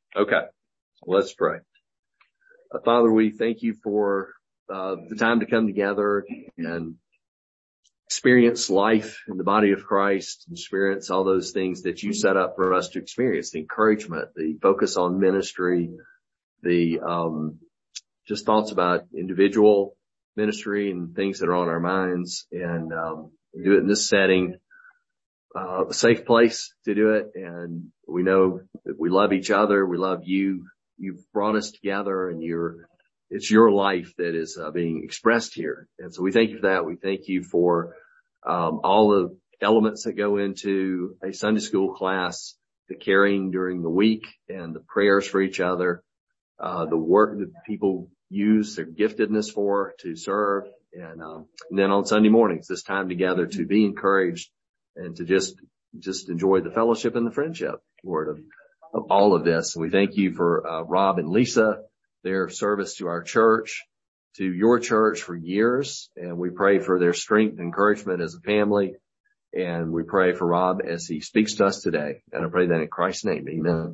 Okay, let's pray. Father, we thank you for the time to come together and experience life in the body of Christ, experience all those things that you set up for us to experience, the encouragement, the focus on ministry, the just thoughts about individual ministry and things that are on our minds, and do it in this setting, a safe place to do it. And we know that we love each other. We love you. You've brought us together, and it's your life that is being expressed here. And so we thank you for that. We thank you for all the elements that go into a Sunday school class, the caring during the week and the prayers for each other, the work that people use their giftedness for to serve. And then on Sunday mornings, this time together to be encouraged and to just enjoy the fellowship and the friendship, Lord, of all of this. And we thank you for Rob and Lisa, their service to our church, to your church for years. And we pray for their strength and encouragement as a family. And we pray for Rob as he speaks to us today. And I pray that in Christ's name, amen.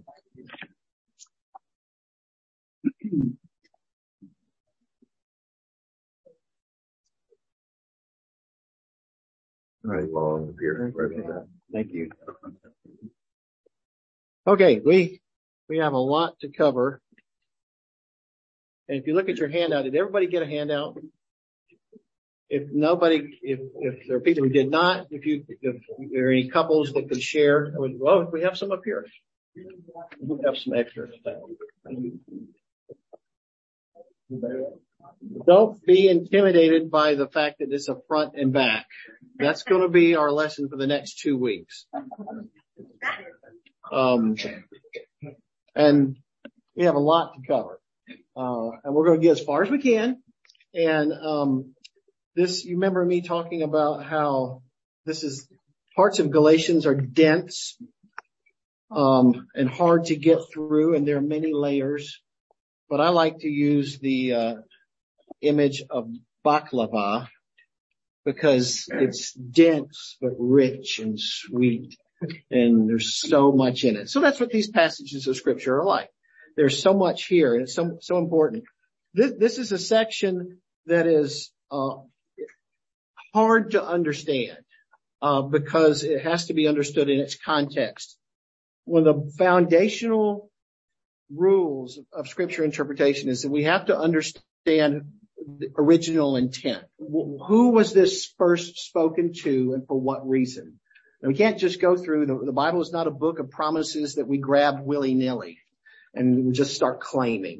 All right, long here. Thank you. Okay, we have a lot to cover. And if you look at your handout, did everybody get a handout? If there are people who did not, if there are any couples that could share, well, we have some up here. We have some extras. Don't be intimidated by the fact that it's a front and back. That's going to be our lesson for the next 2 weeks. And we have a lot to cover. And we're going to get as far as we can. And you remember me talking about how parts of Galatians are dense and hard to get through, and there are many layers. But I like to use the image of baklava because it's dense but rich and sweet, and there's so much in it. So that's what these passages of Scripture are like. There's so much here, and it's so important. This is a section that is hard to understand because it has to be understood in its context. One of the foundational rules of Scripture interpretation is that we have to understand the original intent. Who was this first spoken to, and for what reason? And we can't just go through the Bible is not a book of promises that we grab willy-nilly and we just start claiming.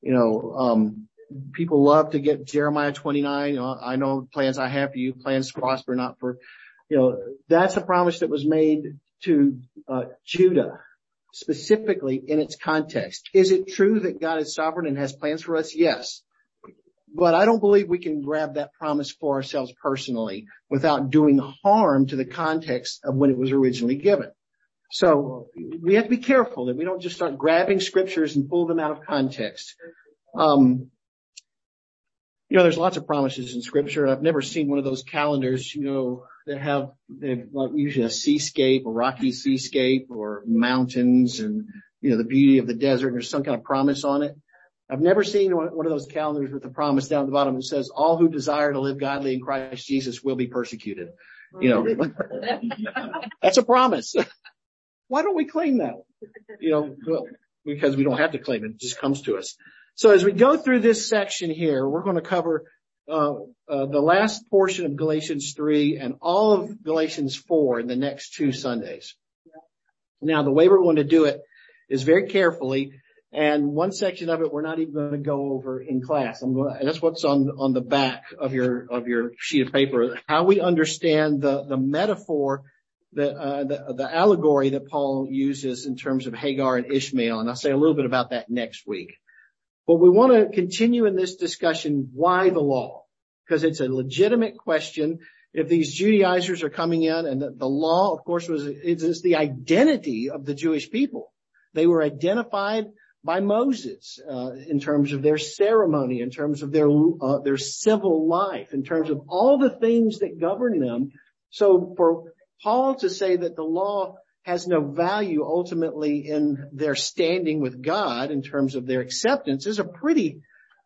People love to get Jeremiah 29. I know plans I have for you, plans to prosper, not for, that's a promise that was made to Judah, specifically in its context. Is it true that God is sovereign and has plans for us? Yes. But I don't believe we can grab that promise for ourselves personally without doing harm to the context of when it was originally given. So we have to be careful that we don't just start grabbing scriptures and pull them out of context. There's lots of promises in Scripture. I've never seen one of those calendars, that have usually a seascape, a rocky seascape, or mountains, and the beauty of the desert. And there's some kind of promise on it. I've never seen one of those calendars with a promise down at the bottom that says, "All who desire to live godly in Christ Jesus will be persecuted." That's a promise. Why don't we claim that? Well, because we don't have to claim it. It just comes to us. So as we go through this section here, we're going to cover the last portion of Galatians 3 and all of Galatians 4 in the next 2 Sundays. Now, the way we're going to do it is very carefully, and one section of it we're not even going to go over in class. That's what's on the back of your sheet of paper. How we understand the metaphor, the allegory that Paul uses in terms of Hagar and Ishmael, and I'll say a little bit about that next week. But we want to continue in this discussion, why the law? Because it's a legitimate question. If these Judaizers are coming in, and the law, of course, is the identity of the Jewish people. They were identified by Moses in terms of their ceremony, in terms of their civil life, in terms of all the things that govern them. So for Paul to say that the law has no value ultimately in their standing with God in terms of their acceptance is a pretty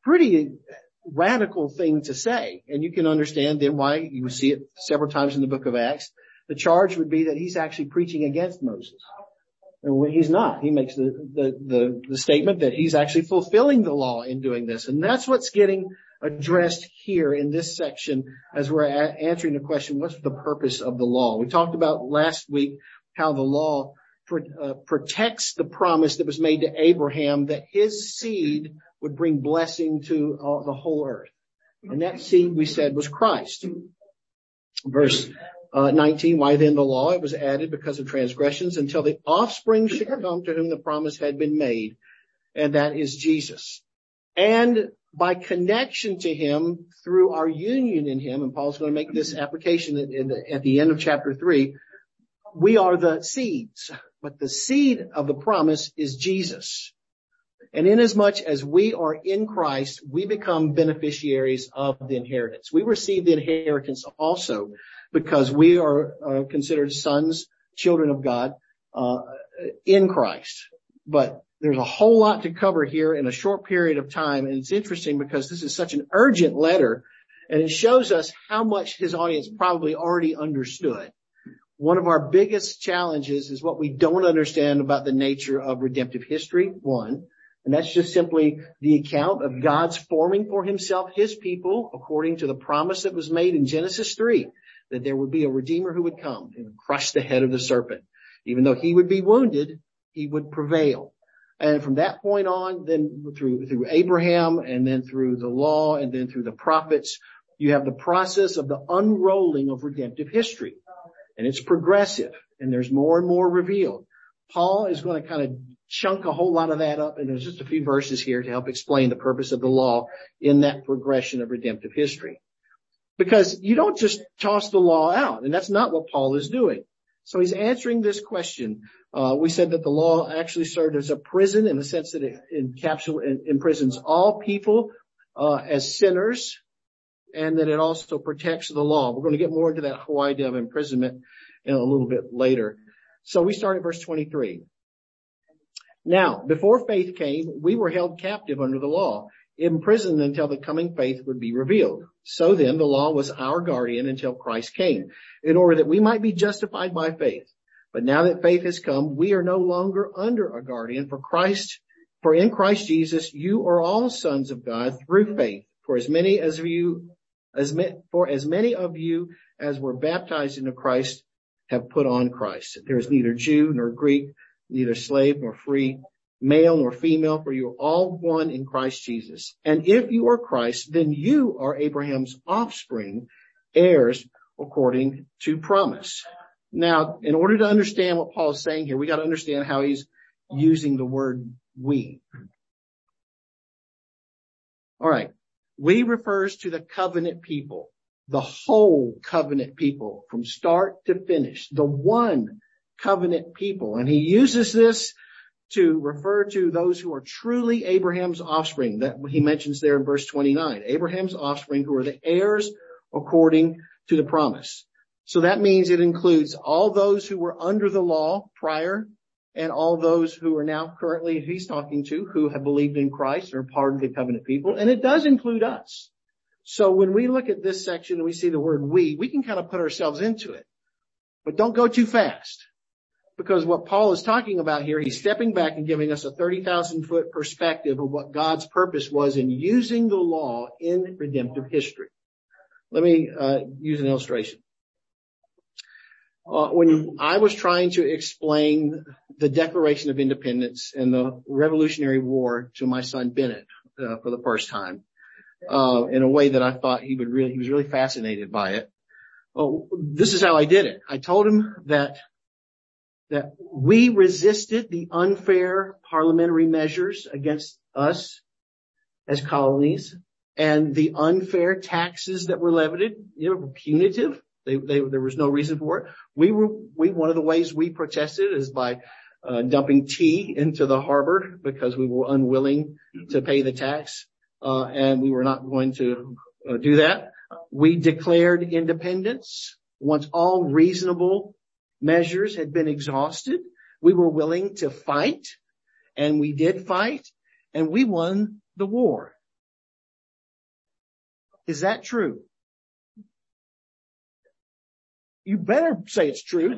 radical thing to say. And you can understand then why you see it several times in the book of Acts. The charge would be that he's actually preaching against Moses. And when he's not, he makes the statement that he's actually fulfilling the law in doing this. And that's what's getting addressed here in this section as we're answering the question, what's the purpose of the law? We talked about last week how the law protects the promise that was made to Abraham that his seed would bring blessing to the whole earth. And that seed, we said, was Christ. Verse 19, why then the law? It was added because of transgressions until the offspring should come to whom the promise had been made, and that is Jesus. And by connection to him through our union in him, and Paul's going to make this application at the end of chapter 3, we are the seeds, but the seed of the promise is Jesus. And inasmuch as we are in Christ, we become beneficiaries of the inheritance. We receive the inheritance also because we are considered sons, children of God, in Christ. But there's a whole lot to cover here in a short period of time. And it's interesting because this is such an urgent letter, and it shows us how much his audience probably already understood. One of our biggest challenges is what we don't understand about the nature of redemptive history, one. And that's just simply the account of God's forming for himself his people according to the promise that was made in Genesis 3, that there would be a Redeemer who would come and crush the head of the serpent. Even though he would be wounded, he would prevail. And from that point on, then through Abraham and then through the law and then through the prophets, you have the process of the unrolling of redemptive history. And it's progressive, and there's more and more revealed. Paul is going to kind of chunk a whole lot of that up, and there's just a few verses here to help explain the purpose of the law in that progression of redemptive history. Because you don't just toss the law out, and that's not what Paul is doing. So he's answering this question. We said that the law actually served as a prison in the sense that it imprisons all people as sinners, and that it also protects the law. We're going to get more into that whole idea of imprisonment in a little bit later. So we start at verse 23. Now, before faith came, we were held captive under the law, imprisoned until the coming faith would be revealed. So then the law was our guardian until Christ came, in order that we might be justified by faith. But now that faith has come, we are no longer under a guardian. For in Christ Jesus, you are all sons of God through faith. For as many of you as were baptized into Christ have put on Christ. There is neither Jew nor Greek, neither slave nor free, male nor female, for you are all one in Christ Jesus. And if you are Christ, then you are Abraham's offspring, heirs according to promise. Now, in order to understand what Paul is saying here, we got to understand how he's using the word we. All right. We refers to the covenant people, the whole covenant people from start to finish, the one covenant people. And he uses this to refer to those who are truly Abraham's offspring, that he mentions there in verse 29, Abraham's offspring who are the heirs according to the promise. So that means it includes all those who were under the law prior and all those who are now currently, he's talking to, who have believed in Christ, are part of the covenant people. And it does include us. So when we look at this section and we see the word we can kind of put ourselves into it. But don't go too fast. Because what Paul is talking about here, he's stepping back and giving us a 30,000-foot perspective of what God's purpose was in using the law in redemptive history. Let me use an illustration. When I was trying to explain the Declaration of Independence and the Revolutionary War to my son Bennett for the first time, in a way that I thought he was really fascinated by it. This is how I did it. I told him that we resisted the unfair parliamentary measures against us as colonies and the unfair taxes that were levied, were punitive. There was no reason for it. One of the ways we protested is by dumping tea into the harbor because we were unwilling to pay the tax, and we were not going to do that. We declared independence once all reasonable measures had been exhausted. We were willing to fight, and we did fight, and we won the war. Is that true? You better say it's true.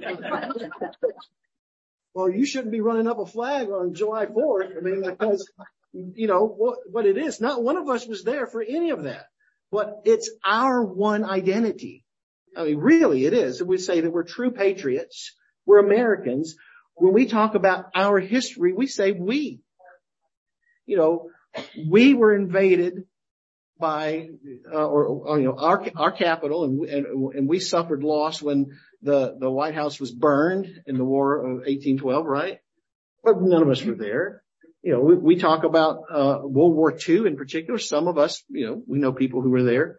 Well, you shouldn't be running up a flag on July 4th. I mean, because, you know, what it is. Not one of us was there for any of that. But it's our one identity. I mean, really it is. We say that we're true patriots. We're Americans. When we talk about our history, we say we. You know, we were invaded by, our capital, and we suffered loss when the White House was burned in the War of 1812, right? But none of us were there. You know, we talk about, World War II in particular. Some of us, you know, we know people who were there.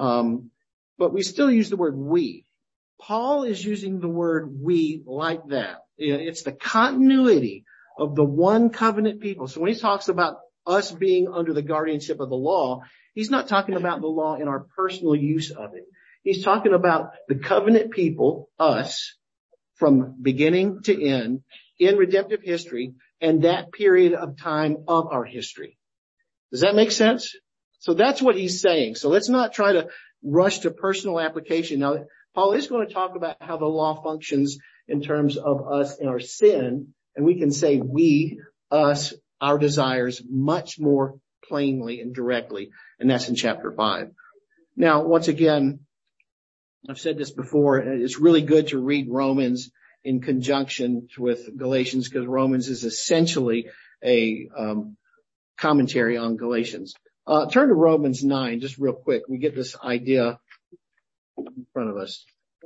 But we still use the word we. Paul is using the word we like that. You know, it's the continuity of the one covenant people. So when he talks about us being under the guardianship of the law, he's not talking about the law in our personal use of it. He's talking about the covenant people, us, from beginning to end, in redemptive history, and that period of time of our history. Does that make sense? So that's what he's saying. So let's not try to rush to personal application. Now, Paul is going to talk about how the law functions in terms of us and our sin, and we can say we, us, our desires much more plainly and directly, and that's in chapter 5. Now, once again, I've said this before, it's really good to read Romans in conjunction with Galatians, because Romans is essentially a commentary on Galatians. Turn to Romans 9, just real quick. We get this idea in front of us.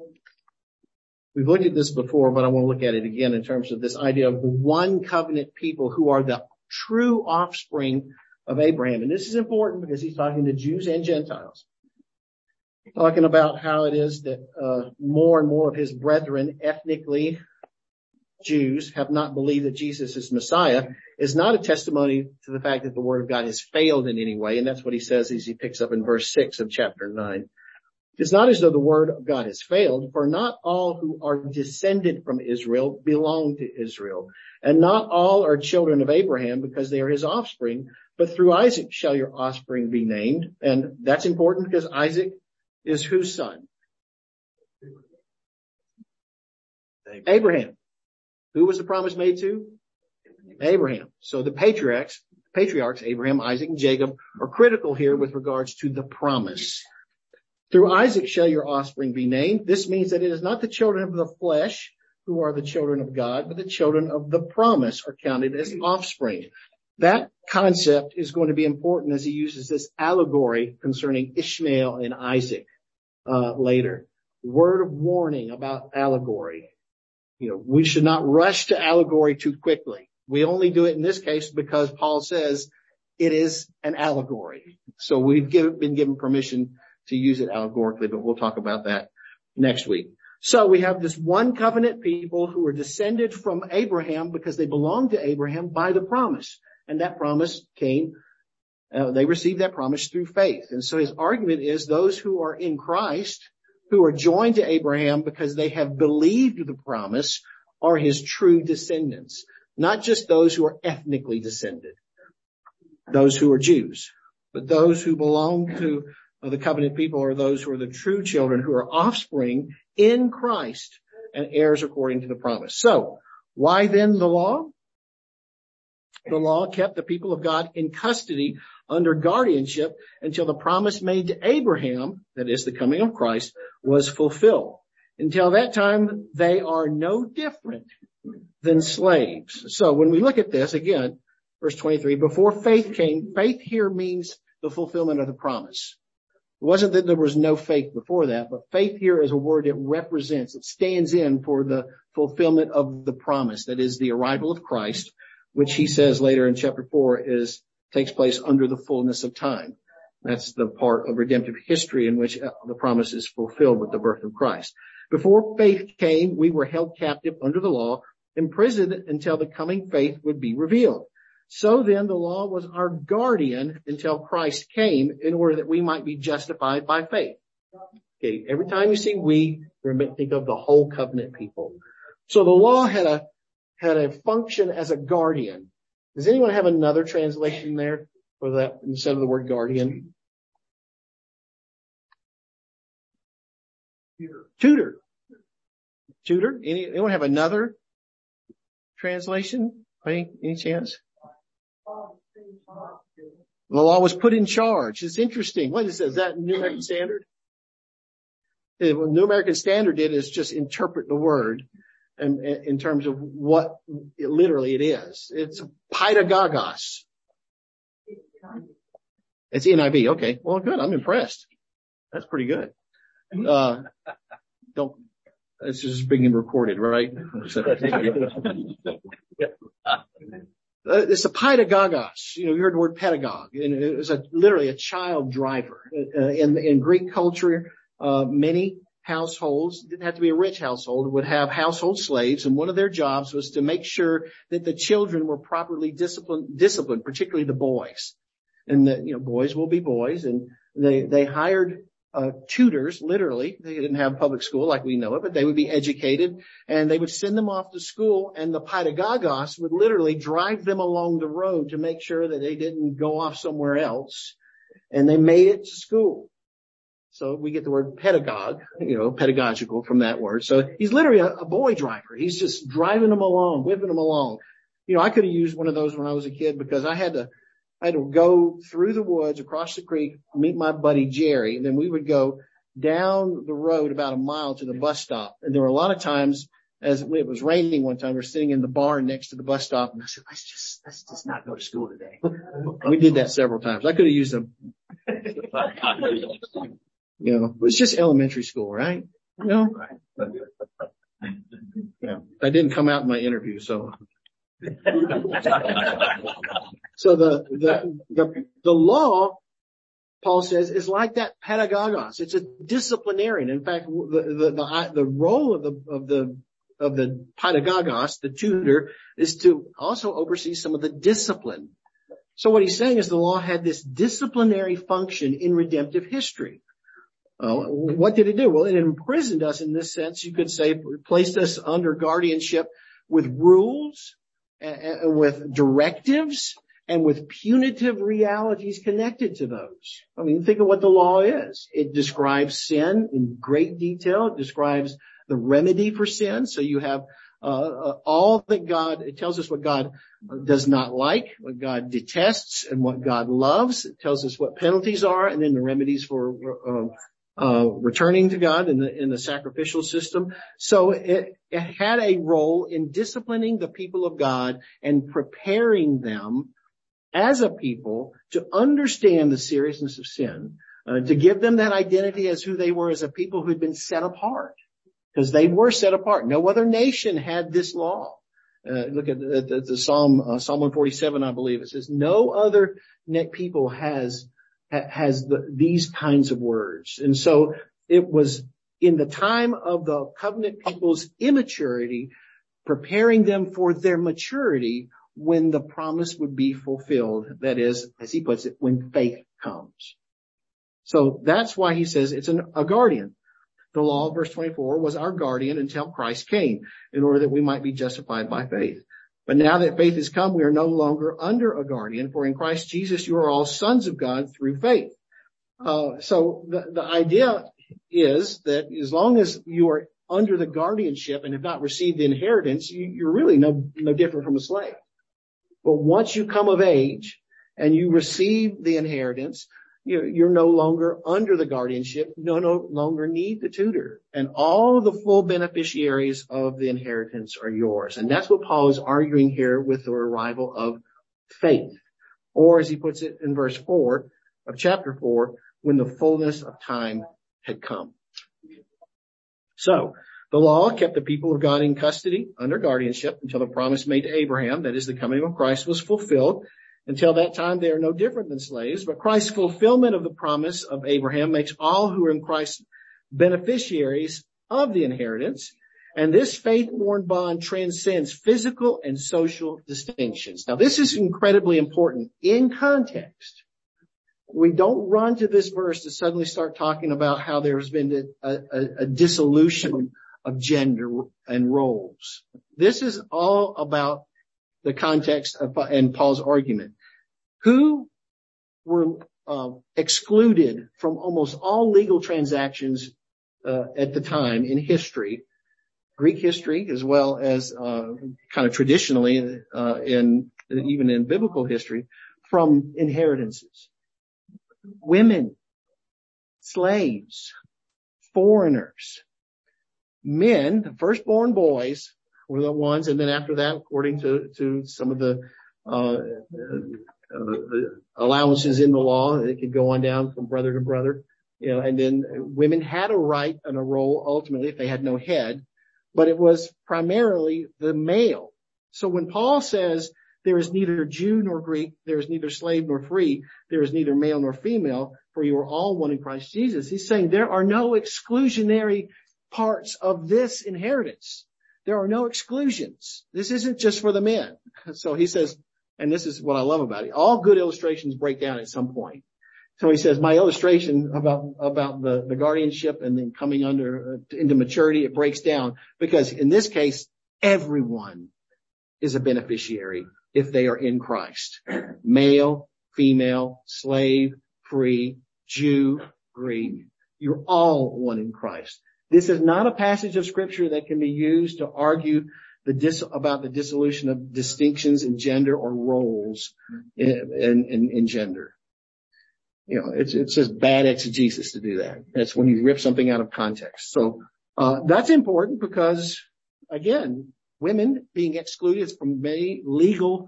We've looked at this before, but I want to look at it again in terms of this idea of the one covenant people who are the true offspring of Abraham. And this is important because he's talking to Jews and Gentiles. Talking about how it is that more and more of his brethren, ethnically Jews, have not believed that Jesus is Messiah, is not a testimony to the fact that the word of God has failed in any way. And that's what he says as he picks up in verse 6 of chapter 9. It's not as though the word of God has failed, for not all who are descended from Israel belong to Israel. And not all are children of Abraham because they are his offspring, but through Isaac shall your offspring be named. And that's important because Isaac is whose son? Abraham. Who was the promise made to? Abraham. So the patriarchs, Abraham, Isaac, and Jacob, are critical here with regards to the promise. Through Isaac shall your offspring be named. This means that it is not the children of the flesh who are the children of God, but the children of the promise are counted as offspring. That concept is going to be important as he uses this allegory concerning Ishmael and Isaac later. Word of warning about allegory. You know, we should not rush to allegory too quickly. We only do it in this case because Paul says it is an allegory. So we've been given permission to use it allegorically, but we'll talk about that next week. So we have this one covenant people who are descended from Abraham because they belong to Abraham by the promise. And that promise came, they received that promise through faith. And so his argument is those who are in Christ, who are joined to Abraham because they have believed the promise, are his true descendants. Not just those who are ethnically descended, those who are Jews, but those who belong to the covenant people are those who are the true children, who are offspring in Christ and heirs according to the promise. So, why then the law? The law kept the people of God in custody under guardianship until the promise made to Abraham, that is the coming of Christ, was fulfilled. Until that time, they are no different than slaves. So when we look at this, again, verse 23, before faith came, faith here means the fulfillment of the promise. It wasn't that there was no faith before that, but faith here is a word it represents. It stands in for the fulfillment of the promise, that is the arrival of Christ, which he says later in chapter 4 takes place under the fullness of time. That's the part of redemptive history in which the promise is fulfilled with the birth of Christ. Before faith came, we were held captive under the law, imprisoned until the coming faith would be revealed. So then the law was our guardian until Christ came in order that we might be justified by faith. Okay, every time you see we, think of the whole covenant people. So the law had a function as a guardian. Does anyone have another translation there for that instead of the word guardian? Tutor. Anyone have another translation? Any chance? The law was put in charge. It's interesting. What is that? Is that New American Standard? What New American Standard did is just interpret the word and in terms of what literally it is. It's paidagogos. It's NIV. Okay. Well, good. I'm impressed. That's pretty good. It's just being recorded, right? It's a paidagogos. You heard the word pedagogue, and it was literally a child driver. In Greek culture, many households, didn't have to be a rich household, would have household slaves, and one of their jobs was to make sure that the children were properly disciplined, particularly the boys. And boys will be boys, and they hired tutors, literally. They didn't have public school like we know it, but they would be educated, and they would send them off to school, and the paidagogos would literally drive them along the road to make sure that they didn't go off somewhere else, and they made it to school. So we get the word pedagogue, pedagogical from that word. So he's literally a boy driver. He's just driving them along, whipping them along. I could have used one of those when I was a kid because I had to go through the woods, across the creek, meet my buddy Jerry, and then we would go down the road about a mile to the bus stop. And there were a lot of times, as it was raining one time, we're sitting in the barn next to the bus stop, and I said, let's just not go to school today. We did that several times. I could have used them. It was just elementary school, right? Yeah. I didn't come out in my interview, so. So the law, Paul says, is like that pedagogos. It's a disciplinarian. In fact, the role of the pedagogos, the tutor, is to also oversee some of the discipline. So what he's saying is the law had this disciplinary function in redemptive history. What did it do? Well, it imprisoned us in this sense. You could say placed us under guardianship with rules and with directives and with punitive realities connected to those. I mean, think of what the law is. It describes sin in great detail. It describes the remedy for sin. So you have all that it tells us what God does not like, what God detests, and what God loves. It tells us what penalties are, and then the remedies for returning to God in the sacrificial system. So it had a role in disciplining the people of God and preparing them as a people to understand the seriousness of sin, to give them that identity as who they were as a people who had been set apart, because they were set apart. No other nation had this law. Look at the Psalm 147, I believe. It says, no other people has these kinds of words. And so it was in the time of the covenant people's immaturity, preparing them for their maturity when the promise would be fulfilled. That is, as he puts it, when faith comes. So that's why he says it's a guardian. The law, verse 24, was our guardian until Christ came, in order that we might be justified by faith. But now that faith has come, we are no longer under a guardian, for in Christ Jesus you are all sons of God through faith. So the idea is that as long as you are under the guardianship and have not received the inheritance, you're really no different from a slave. But once you come of age and you receive the inheritance, you're no longer under the guardianship. You no longer need the tutor. And all the full beneficiaries of the inheritance are yours. And that's what Paul is arguing here with the arrival of faith. Or as he puts it in verse 4 of chapter 4, when the fullness of time had come. So the law kept the people of God in custody under guardianship until the promise made to Abraham, that is the coming of Christ, was fulfilled. Until that time, they are no different than slaves, but Christ's fulfillment of the promise of Abraham makes all who are in Christ beneficiaries of the inheritance. And this faith-born bond transcends physical and social distinctions. Now, this is incredibly important in context. We don't run to this verse to suddenly start talking about how there's been a dissolution of gender and roles. This is all about the context and Paul's argument. Who were excluded from almost all legal transactions at the time in history, Greek history, as well as kind of traditionally even in biblical history, from inheritances? Women, slaves, foreigners, men, the firstborn boys were the ones, and then after that, according to some of the allowances in the law, it could go on down from brother to brother, and then women had a right and a role ultimately if they had no head, but it was primarily the male. So when Paul says there is neither Jew nor Greek, there is neither slave nor free, there is neither male nor female, for you are all one in Christ Jesus, he's saying there are no exclusionary parts of this inheritance. There are no exclusions. This isn't just for the men. So he says, and this is what I love about it, all good illustrations break down at some point. So he says, my illustration about the guardianship and then coming into maturity, it breaks down because in this case, everyone is a beneficiary if they are in Christ. Male, female, slave, free, Jew, Greek. You're all one in Christ. This is not a passage of scripture that can be used to argue about the dissolution of distinctions in gender or roles in gender. It's just bad exegesis to do that. That's when you rip something out of context. So, that's important because, again, women being excluded from many legal,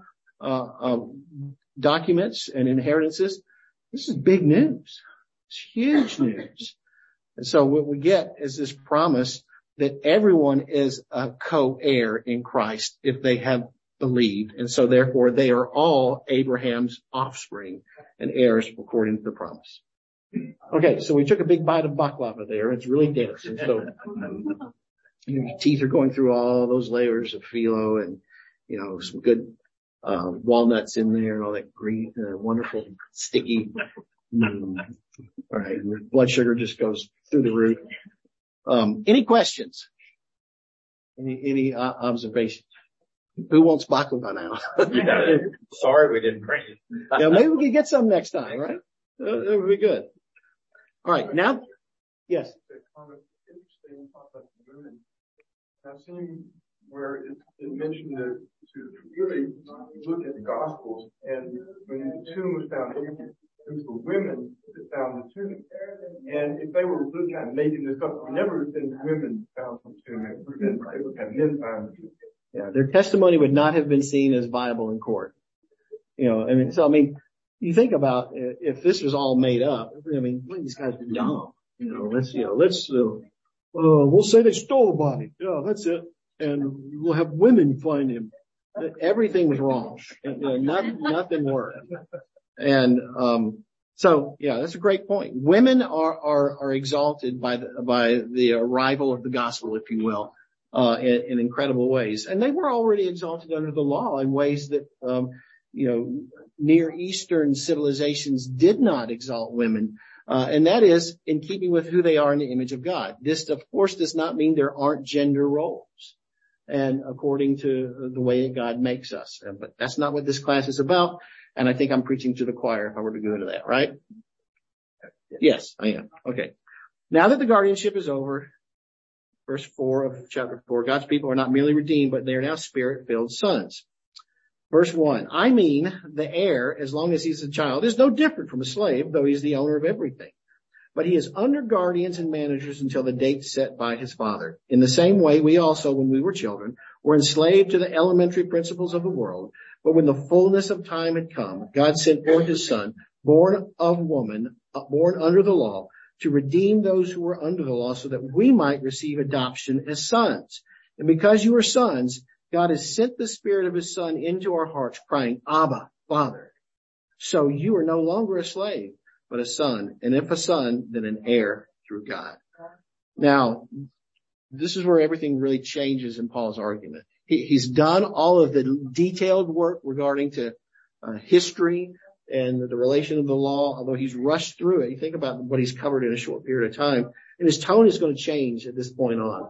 documents and inheritances. This is big news. It's huge news. And so what we get is this promise that everyone is a co-heir in Christ if they have believed. And so therefore they are all Abraham's offspring and heirs according to the promise. Okay, so we took a big bite of baklava there. It's really dense. And so your teeth are going through all those layers of phyllo and, some good walnuts in there and all that green, wonderful, sticky. All right. Your blood sugar just goes through the roof. Any questions? Any observations? Who wants baklava now? Sorry we didn't bring it. Yeah, maybe we can get some next time, right? That would be good. All right. Now, yes. Interesting talk about the women. I've seen where it mentioned to really look at the Gospels, and when the tomb was found empty, it was the women that found the tomb. And if they were really kind of making this up, it would never have been women found the tomb. It would have men found the tomb. Yeah, their testimony would not have been seen as viable in court. You think about if this was all made up. These guys are dumb. We'll say they stole the body. Yeah, that's it. And we'll have women find him. Everything was wrong. Nothing worked. And, that's a great point. Women are exalted by the arrival of the gospel, if you will, in incredible ways. And they were already exalted under the law in ways that, Near Eastern civilizations did not exalt women. And that is in keeping with who they are in the image of God. This, of course, does not mean there aren't gender roles. And according to the way that God makes us. But that's not what this class is about. And I think I'm preaching to the choir if I were to go into that, right? Yes, I am. Okay. Now that the guardianship is over, verse 4 of chapter 4, God's people are not merely redeemed, but they are now spirit-filled sons. Verse 1, I mean, the heir, as long as he's a child, is no different from a slave, though he's the owner of everything. But he is under guardians and managers until the date set by his father. In the same way, we also, when we were children, were enslaved to the elementary principles of the world. But when the fullness of time had come, God sent forth his son, born of woman, born under the law, to redeem those who were under the law so that we might receive adoption as sons. And because you are sons, God has sent the Spirit of his Son into our hearts, crying, Abba, Father. So you are no longer a slave, but a son. And if a son, then an heir through God. Now, this is where everything really changes in Paul's argument. He's done all of the detailed work regarding to history and the relation of the law, although he's rushed through it. You think about what he's covered in a short period of time, and his tone is going to change at this point on.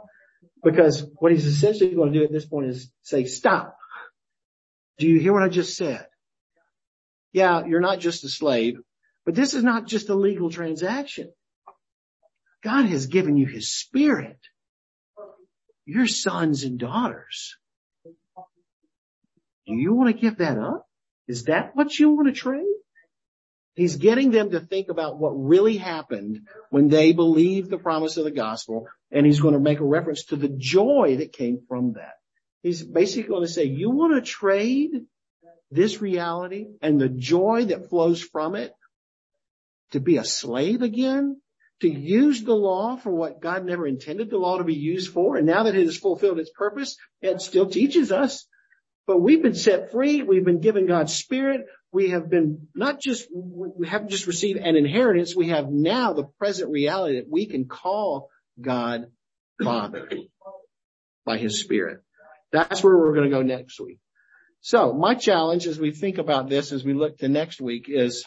Because what he's essentially going to do at this point is say, stop. Do you hear what I just said? Yeah, you're not just a slave, but this is not just a legal transaction. God has given you his Spirit. You're sons and daughters. Do you want to give that up? Is that what you want to trade? He's getting them to think about what really happened when they believed the promise of the gospel, and he's going to make a reference to the joy that came from that. He's basically going to say, you want to trade this reality and the joy that flows from it to be a slave again? To use the law for what God never intended the law to be used for, and now that it has fulfilled its purpose, it still teaches us. But we've been set free. We've been given God's Spirit. We haven't just received an inheritance. We have now the present reality that we can call God Father by his Spirit. That's where we're going to go next week. So my challenge as we think about this, as we look to next week, is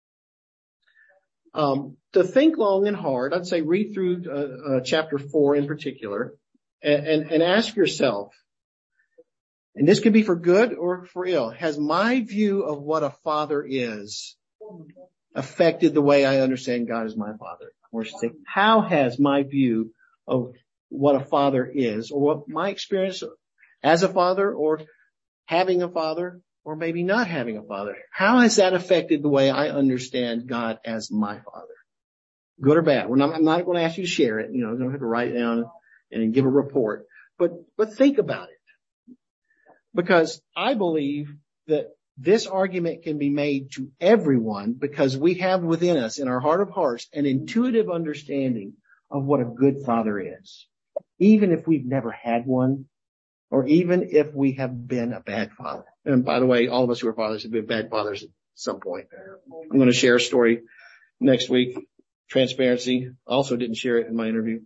to think long and hard. I'd say read through chapter 4 in particular and ask yourself, and this could be for good or for ill, has my view of what a father is affected the way I understand God as my father? Or say, how has my view of what a father is, or what my experience as a father, or having a father, or maybe not having a father, how has that affected the way I understand God as my father? Good or bad? I'm not going to ask you to share it. You don't have to write it down and give a report, but think about it. Because I believe that this argument can be made to everyone because we have within us, in our heart of hearts, an intuitive understanding of what a good father is. Even if we've never had one, or even if we have been a bad father. And by the way, all of us who are fathers have been bad fathers at some point. I'm going to share a story next week. Transparency. Also didn't share it in my interview.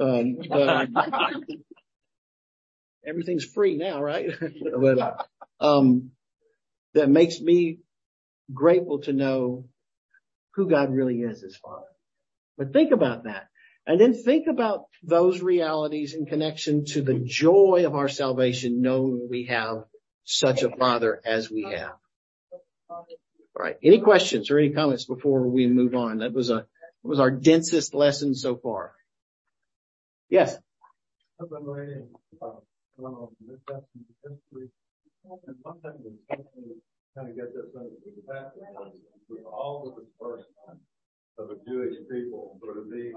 Everything's free now, right? But, that makes me grateful to know who God really is as Father. But think about that. And then think about those realities in connection to the joy of our salvation, knowing we have such a Father as we have. All right. Any questions or any comments before we move on? That was our densest lesson so far. Yes. I've been reading New Testament history, and one thing that helped me kind of get this under perspective with all the disbursement of the Jewish people for the being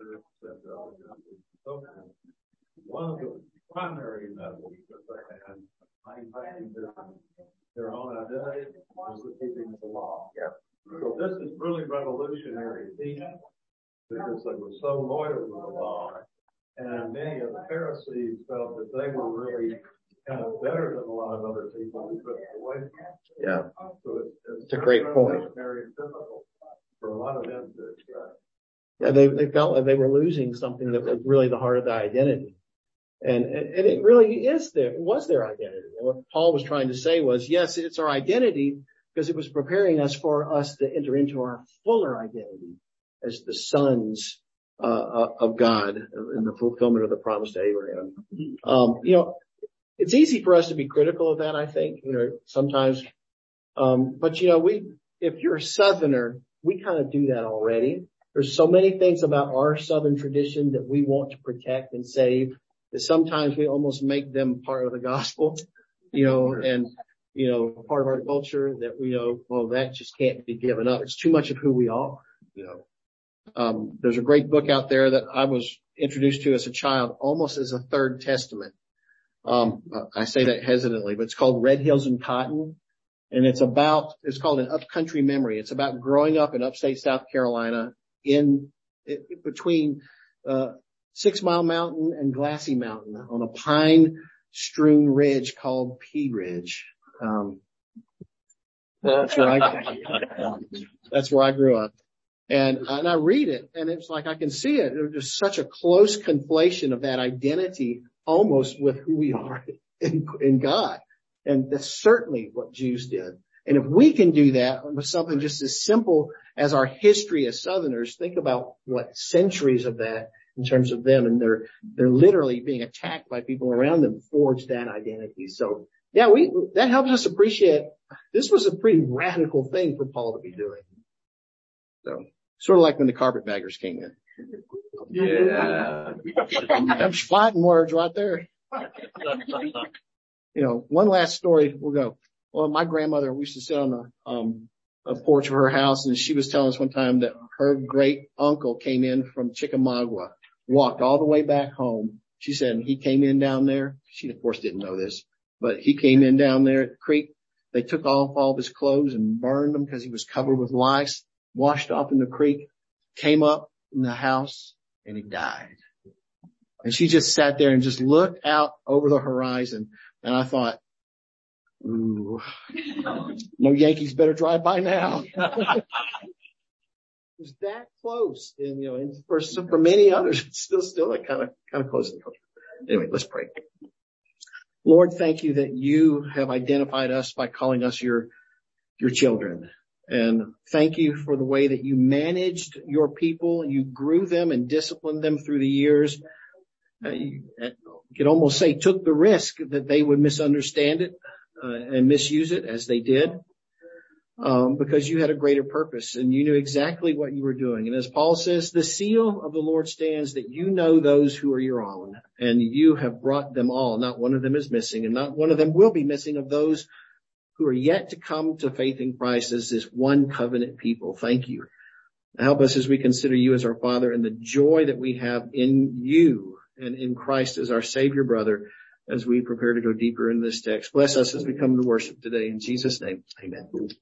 one of the primary methods that they had maintaining their own identity was the keeping of the law. Yeah. So this is really revolutionary teaching because they were so loyal to the law. And many of the Pharisees felt that they were really kind of better than a lot of other people who took away from them. Yeah. So it's a great point. Very difficult for a lot of them to accept. Yeah, they felt like they were losing something that was really the heart of their identity. And it really is it was their identity. And what Paul was trying to say was, yes, it's our identity because it was preparing us for us to enter into our fuller identity as the sons of God in the fulfillment of the promise to Abraham. It's easy for us to be critical of that, I think, sometimes. But if you're a Southerner, we kind of do that already. There's so many things about our Southern tradition that we want to protect and save that sometimes we almost make them part of the gospel, and part of our culture that we know, well, that just can't be given up. It's too much of who we are, There's a great book out there that I was introduced to as a child, almost as a third testament. I say that hesitantly, but it's called Red Hills and Cotton. And it's called An Upcountry Memory. It's about growing up in upstate South Carolina between 6 Mile Mountain and Glassy Mountain on a pine-strewn ridge called Pea Ridge. That's where I grew up. And I read it, and it's like I can see it. There's just such a close conflation of that identity almost with who we are in God. And that's certainly what Jews did. And if we can do that with something just as simple as our history as Southerners, think about what centuries of that in terms of them, and they're literally being attacked by people around them, forge that identity. So yeah, that helps us appreciate this was a pretty radical thing for Paul to be doing. So sort of like when the carpetbaggers came in. Yeah. That's fighting words right there. One last story. We'll go. Well, my grandmother, we used to sit on a porch of her house, and she was telling us one time that her great uncle came in from Chickamauga, walked all the way back home. She said he came in down there. She, of course, didn't know this, but he came in down there at the creek. They took off all of his clothes and burned them because he was covered with lice, washed off in the creek, came up in the house, and he died. And she just sat there and just looked out over the horizon. And I thought, ooh, no Yankees better drive by now. It was that close. And, for many others, it's still like kind of close. Anyway, let's pray. Lord, thank you that you have identified us by calling us your children. And thank you for the way that you managed your people. You grew them and disciplined them through the years. You could almost say took the risk that they would misunderstand it and misuse it as they did, because you had a greater purpose and you knew exactly what you were doing. And as Paul says, the seal of the Lord stands that you know those who are your own, and you have brought them all. Not one of them is missing, and not one of them will be missing of those who are yet to come to faith in Christ as this one covenant people. Thank you. Help us as we consider you as our Father and the joy that we have in you and in Christ as our Savior brother as we prepare to go deeper in this text. Bless us as we come to worship today. In Jesus' name, amen.